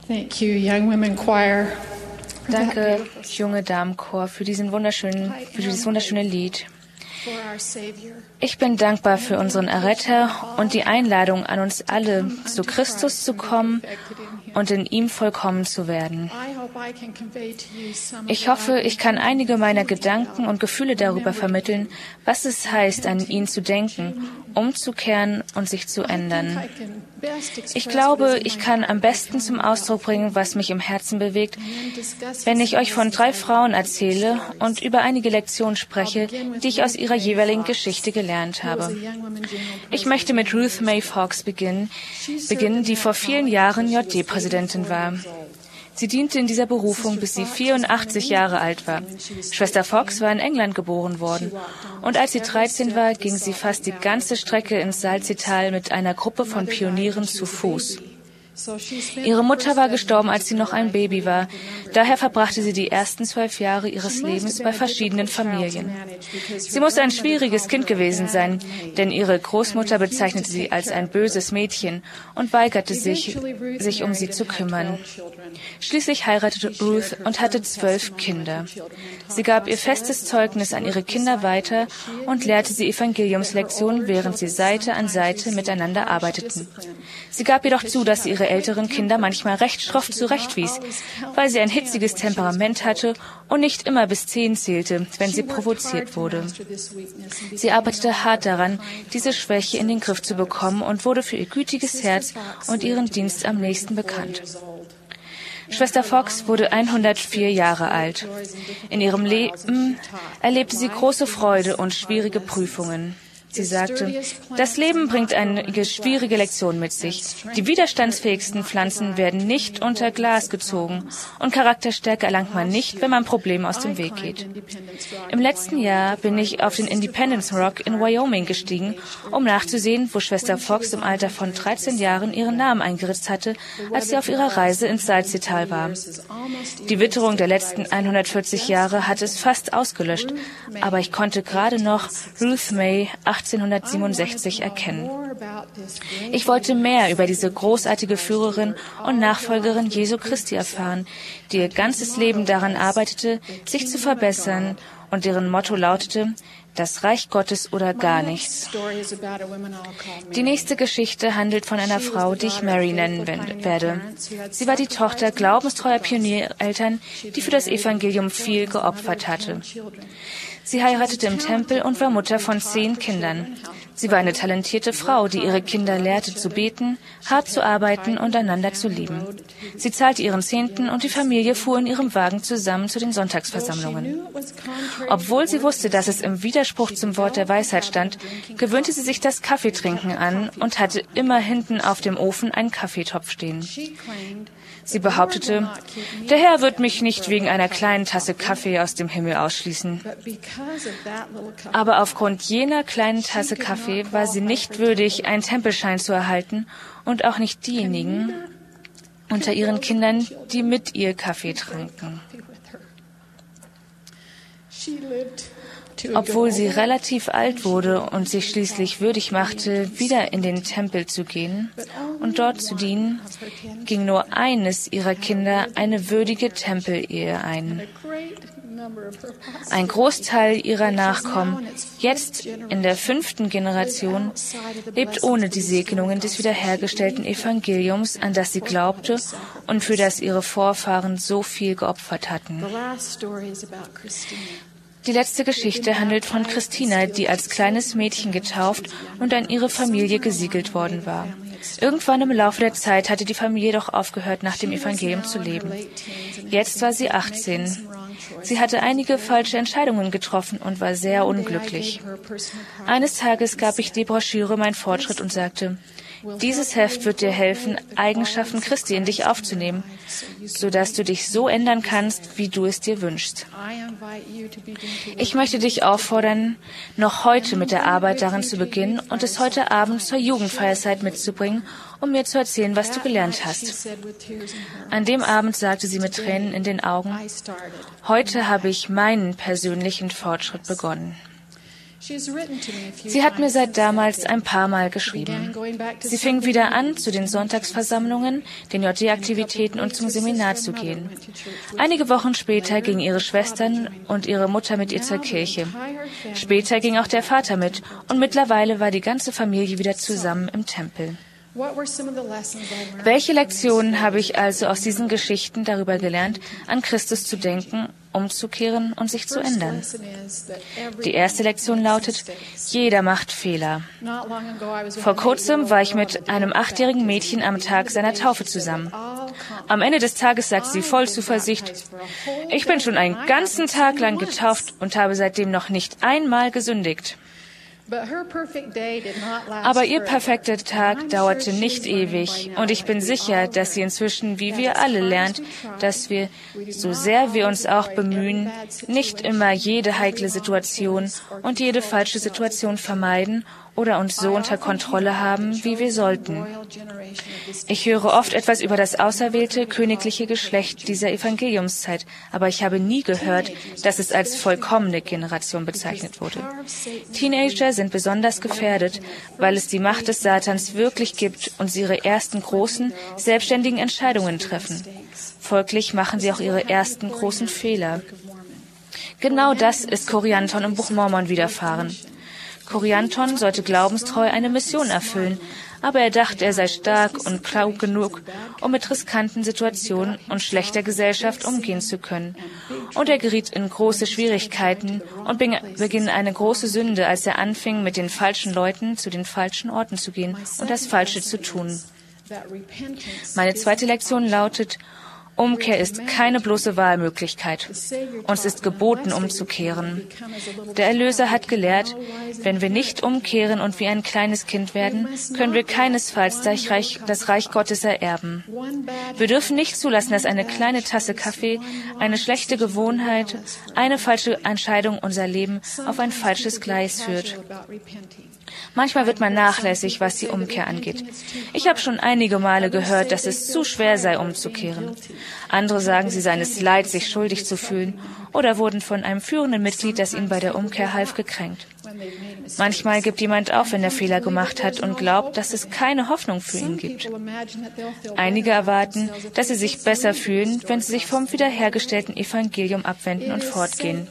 Thank you, Young Women Choir. Danke, junge Damenchor, für dieses wunderschöne Lied. Ich bin dankbar für unseren Erretter und die Einladung an uns alle, zu Christus zu kommen und in ihm vollkommen zu werden. Ich hoffe, ich kann einige meiner Gedanken und Gefühle darüber vermitteln, was es heißt, an ihn zu denken, umzukehren und sich zu ändern. Ich glaube, ich kann am besten zum Ausdruck bringen, was mich im Herzen bewegt, wenn ich euch von 3 Frauen erzähle und über einige Lektionen spreche, die ich aus ihrer jeweiligen Geschichte gelernt habe. Ich möchte mit Ruth Mae Fox beginnen, die vor vielen Jahren JD-Präsidentin war. Sie diente in dieser Berufung, bis sie 84 Jahre alt war. Schwester Fox war in England geboren worden. Und als sie 13 war, ging sie fast die ganze Strecke ins Salzseetal mit einer Gruppe von Pionieren zu Fuß. Ihre Mutter war gestorben, als sie noch ein Baby war. Daher verbrachte sie die ersten 12 Jahre ihres Lebens bei verschiedenen Familien. Sie muss ein schwieriges Kind gewesen sein, denn ihre Großmutter bezeichnete sie als ein böses Mädchen und weigerte sich um sie zu kümmern. Schließlich heiratete Ruth und hatte 12 Kinder. Sie gab ihr festes Zeugnis an ihre Kinder weiter und lehrte sie Evangeliumslektionen, während sie Seite an Seite miteinander arbeiteten. Sie gab jedoch zu, dass sie ihre älteren Kinder manchmal recht schroff zurechtwies, weil sie ein hitziges Temperament hatte und nicht immer bis 10 zählte, wenn sie provoziert wurde. Sie arbeitete hart daran, diese Schwäche in den Griff zu bekommen und wurde für ihr gütiges Herz und ihren Dienst am nächsten bekannt. Schwester Fox wurde 104 Jahre alt. In ihrem Leben erlebte sie große Freude und schwierige Prüfungen. Sie sagte, das Leben bringt einige schwierige Lektionen mit sich. Die widerstandsfähigsten Pflanzen werden nicht unter Glas gezogen und Charakterstärke erlangt man nicht, wenn man Problemen aus dem Weg geht. Im letzten Jahr bin ich auf den Independence Rock in Wyoming gestiegen, um nachzusehen, wo Schwester Fox im Alter von 13 Jahren ihren Namen eingeritzt hatte, als sie auf ihrer Reise ins Salzseetal war. Die Witterung der letzten 140 Jahre hatte es fast ausgelöscht, aber ich konnte gerade noch Ruth Mae 1867 erkennen. Ich wollte mehr über diese großartige Führerin und Nachfolgerin Jesu Christi erfahren, die ihr ganzes Leben daran arbeitete, sich zu verbessern und deren Motto lautete, das Reich Gottes oder gar nichts. Die nächste Geschichte handelt von einer Frau, die ich Mary nennen werde. Sie war die Tochter glaubenstreuer Pioniereltern, die für das Evangelium viel geopfert hatte. Sie heiratete im Tempel und war Mutter von 10 Kindern. Sie war eine talentierte Frau, die ihre Kinder lehrte zu beten, hart zu arbeiten und einander zu lieben. Sie zahlte ihren Zehnten und die Familie fuhr in ihrem Wagen zusammen zu den Sonntagsversammlungen. Obwohl sie wusste, dass es im Widerspruch zum Wort der Weisheit stand, gewöhnte sie sich das Kaffeetrinken an und hatte immer hinten auf dem Ofen einen Kaffeetopf stehen. Sie behauptete, der Herr wird mich nicht wegen einer kleinen Tasse Kaffee aus dem Himmel ausschließen. Aber aufgrund jener kleinen Tasse Kaffee war sie nicht würdig, einen Tempelschein zu erhalten und auch nicht diejenigen unter ihren Kindern, die mit ihr Kaffee tranken. Obwohl sie relativ alt wurde und sich schließlich würdig machte, wieder in den Tempel zu gehen und dort zu dienen, ging nur eines ihrer Kinder eine würdige Tempelehe ein. Ein Großteil ihrer Nachkommen, jetzt in der 5. Generation, lebt ohne die Segnungen des wiederhergestellten Evangeliums, an das sie glaubte und für das ihre Vorfahren so viel geopfert hatten. Die letzte Geschichte handelt von Christina, die als kleines Mädchen getauft und an ihre Familie gesiegelt worden war. Irgendwann im Laufe der Zeit hatte die Familie jedoch aufgehört, nach dem Evangelium zu leben. Jetzt war sie 18. Sie hatte einige falsche Entscheidungen getroffen und war sehr unglücklich. Eines Tages gab ich die Broschüre Mein Fortschritt und sagte, dieses Heft wird dir helfen, Eigenschaften Christi in dich aufzunehmen, sodass du dich so ändern kannst, wie du es dir wünschst. Ich möchte dich auffordern, noch heute mit der Arbeit daran zu beginnen und es heute Abend zur Jugendfeierzeit mitzubringen, um mir zu erzählen, was du gelernt hast. An dem Abend sagte sie mit Tränen in den Augen, heute habe ich meinen persönlichen Fortschritt begonnen. Sie hat mir seit damals ein paar Mal geschrieben. Sie fing wieder an, zu den Sonntagsversammlungen, den JD-Aktivitäten und zum Seminar zu gehen. Einige Wochen später gingen ihre Schwestern und ihre Mutter mit ihr zur Kirche. Später ging auch der Vater mit und mittlerweile war die ganze Familie wieder zusammen im Tempel. Welche Lektionen habe ich also aus diesen Geschichten darüber gelernt, an Christus zu denken, umzukehren und sich zu ändern? Die erste Lektion lautet, jeder macht Fehler. Vor kurzem war ich mit einem 8-jährigen Mädchen am Tag seiner Taufe zusammen. Am Ende des Tages sagt sie voll Zuversicht, ich bin schon einen ganzen Tag lang getauft und habe seitdem noch nicht einmal gesündigt. Aber ihr perfekter Tag dauerte nicht ewig und ich bin sicher, dass sie inzwischen, wie wir alle, lernt, dass wir, so sehr wir uns auch bemühen, nicht immer jede heikle Situation und jede falsche Situation vermeiden oder uns so unter Kontrolle haben, wie wir sollten. Ich höre oft etwas über das auserwählte königliche Geschlecht dieser Evangeliumszeit, aber ich habe nie gehört, dass es als vollkommene Generation bezeichnet wurde. Teenager sind besonders gefährdet, weil es die Macht des Satans wirklich gibt und sie ihre ersten großen, selbstständigen Entscheidungen treffen. Folglich machen sie auch ihre ersten großen Fehler. Genau das ist Korianton im Buch Mormon widerfahren. Korianton sollte glaubenstreu eine Mission erfüllen, aber er dachte, er sei stark und klug genug, um mit riskanten Situationen und schlechter Gesellschaft umgehen zu können. Und er geriet in große Schwierigkeiten und begann eine große Sünde, als er anfing, mit den falschen Leuten zu den falschen Orten zu gehen und das Falsche zu tun. Meine zweite Lektion lautet, Umkehr ist keine bloße Wahlmöglichkeit. Uns ist geboten, umzukehren. Der Erlöser hat gelehrt, wenn wir nicht umkehren und wie ein kleines Kind werden, können wir keinesfalls das Reich Gottes ererben. Wir dürfen nicht zulassen, dass eine kleine Tasse Kaffee, eine schlechte Gewohnheit, eine falsche Entscheidung unser Leben auf ein falsches Gleis führt. Manchmal wird man nachlässig, was die Umkehr angeht. Ich habe schon einige Male gehört, dass es zu schwer sei, umzukehren. Andere sagen, sie seien es leid, sich schuldig zu fühlen, oder wurden von einem führenden Mitglied, das ihnen bei der Umkehr half, gekränkt. Manchmal gibt jemand auf, wenn er Fehler gemacht hat und glaubt, dass es keine Hoffnung für ihn gibt. Einige erwarten, dass sie sich besser fühlen, wenn sie sich vom wiederhergestellten Evangelium abwenden und fortgehen.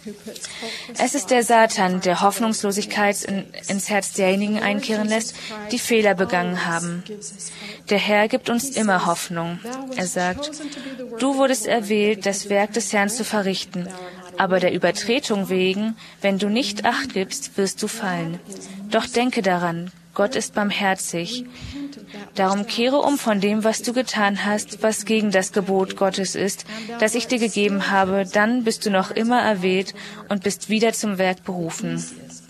Es ist der Satan, der Hoffnungslosigkeit ins Herz derjenigen einkehren lässt, die Fehler begangen haben. Der Herr gibt uns immer Hoffnung. Er sagt, du wurdest erwählt, das Werk des Herrn zu verrichten, aber der Übertretung wegen, wenn du nicht Acht gibst, wirst du fallen. Doch denke daran, Gott ist barmherzig. Darum kehre um von dem, was du getan hast, was gegen das Gebot Gottes ist, das ich dir gegeben habe, dann bist du noch immer erwählt und bist wieder zum Werk berufen.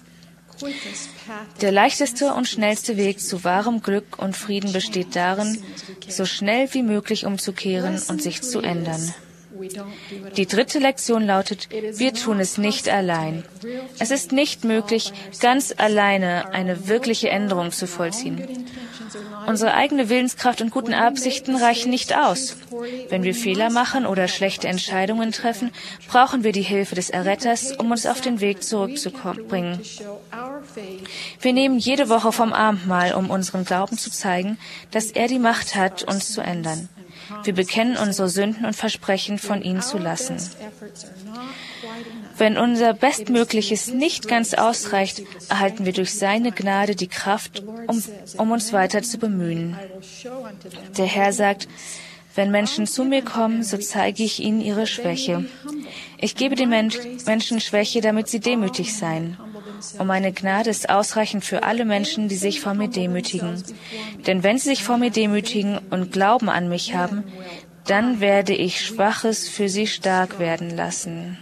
Der leichteste und schnellste Weg zu wahrem Glück und Frieden besteht darin, so schnell wie möglich umzukehren und sich zu ändern. Die dritte Lektion lautet, wir tun es nicht allein. Es ist nicht möglich, ganz alleine eine wirkliche Änderung zu vollziehen. Unsere eigene Willenskraft und guten Absichten reichen nicht aus. Wenn wir Fehler machen oder schlechte Entscheidungen treffen, brauchen wir die Hilfe des Erretters, um uns auf den Weg zurückzubringen. Wir nehmen jede Woche vom Abendmahl, um unseren Glauben zu zeigen, dass er die Macht hat, uns zu ändern. Wir bekennen unsere Sünden und versprechen, von ihnen zu lassen. Wenn unser Bestmögliches nicht ganz ausreicht, erhalten wir durch seine Gnade die Kraft, um uns weiter zu bemühen. Der Herr sagt, wenn Menschen zu mir kommen, so zeige ich ihnen ihre Schwäche. Ich gebe den Menschen Schwäche, damit sie demütig seien. Und meine Gnade ist ausreichend für alle Menschen, die sich vor mir demütigen. Denn wenn sie sich vor mir demütigen und Glauben an mich haben, dann werde ich Schwaches für sie stark werden lassen.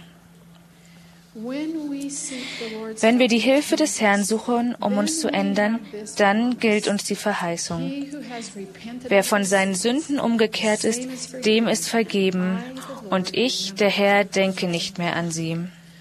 Wenn wir die Hilfe des Herrn suchen, um uns zu ändern, dann gilt uns die Verheißung. Wer von seinen Sünden umgekehrt ist, dem ist vergeben, und ich, der Herr, denke nicht mehr an sie.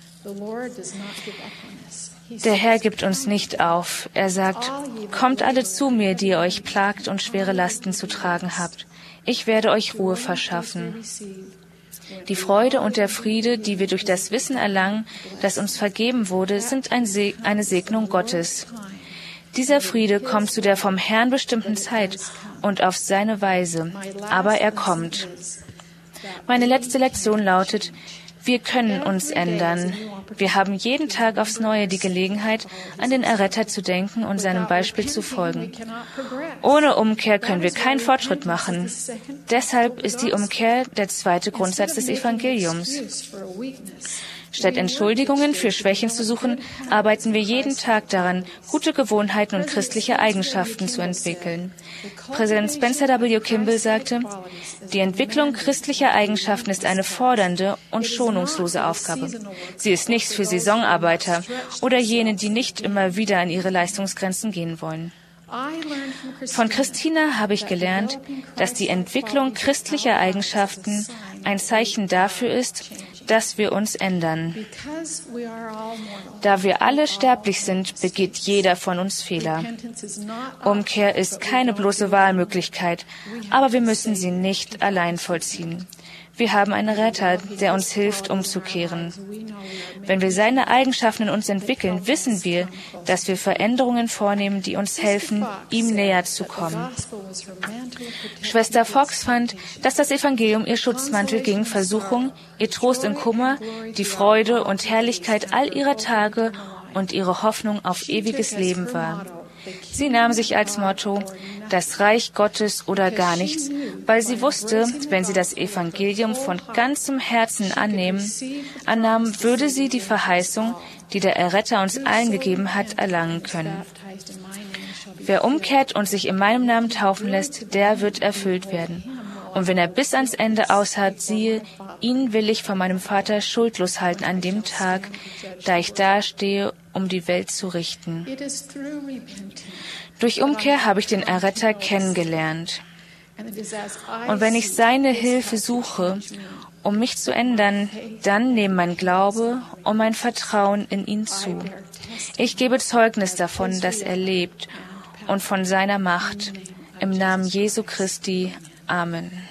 Der Herr gibt uns nicht auf. Er sagt, kommt alle zu mir, die ihr euch plagt und schwere Lasten zu tragen habt. Ich werde euch Ruhe verschaffen. Die Freude und der Friede, die wir durch das Wissen erlangen, das uns vergeben wurde, sind eine Segnung Gottes. Dieser Friede kommt zu der vom Herrn bestimmten Zeit und auf seine Weise, aber er kommt. Meine letzte Lektion lautet: Wir können uns ändern. Wir haben jeden Tag aufs Neue die Gelegenheit, an den Erretter zu denken und seinem Beispiel zu folgen. Ohne Umkehr können wir keinen Fortschritt machen. Deshalb ist die Umkehr der zweite Grundsatz des Evangeliums. Statt Entschuldigungen für Schwächen zu suchen, arbeiten wir jeden Tag daran, gute Gewohnheiten und christliche Eigenschaften zu entwickeln. Präsident Spencer W. Kimball sagte, die Entwicklung christlicher Eigenschaften ist eine fordernde und schonungslose Aufgabe. Sie ist nichts für Saisonarbeiter oder jene, die nicht immer wieder an ihre Leistungsgrenzen gehen wollen. Von Christina habe ich gelernt, dass die Entwicklung christlicher Eigenschaften ein Zeichen dafür ist, dass wir uns ändern. Da wir alle sterblich sind, begeht jeder von uns Fehler. Umkehr ist keine bloße Wahlmöglichkeit, aber wir müssen sie nicht allein vollziehen. Wir haben einen Retter, der uns hilft, umzukehren. Wenn wir seine Eigenschaften in uns entwickeln, wissen wir, dass wir Veränderungen vornehmen, die uns helfen, ihm näher zu kommen. Schwester Fox fand, dass das Evangelium ihr Schutzmantel gegen Versuchung, ihr Trost im Kummer, die Freude und Herrlichkeit all ihrer Tage und ihre Hoffnung auf ewiges Leben war. Sie nahm sich als Motto, das Reich Gottes oder gar nichts, weil sie wusste, wenn sie das Evangelium von ganzem Herzen annahm, würde sie die Verheißung, die der Erretter uns allen gegeben hat, erlangen können. Wer umkehrt und sich in meinem Namen taufen lässt, der wird erfüllt werden. Und wenn er bis ans Ende ausharrt, siehe, ihn will ich von meinem Vater schuldlos halten an dem Tag, da ich dastehe, um die Welt zu richten. Durch Umkehr habe ich den Erretter kennengelernt. Und wenn ich seine Hilfe suche, um mich zu ändern, dann nehmen mein Glaube und mein Vertrauen in ihn zu. Ich gebe Zeugnis davon, dass er lebt und von seiner Macht. Im Namen Jesu Christi. Amen.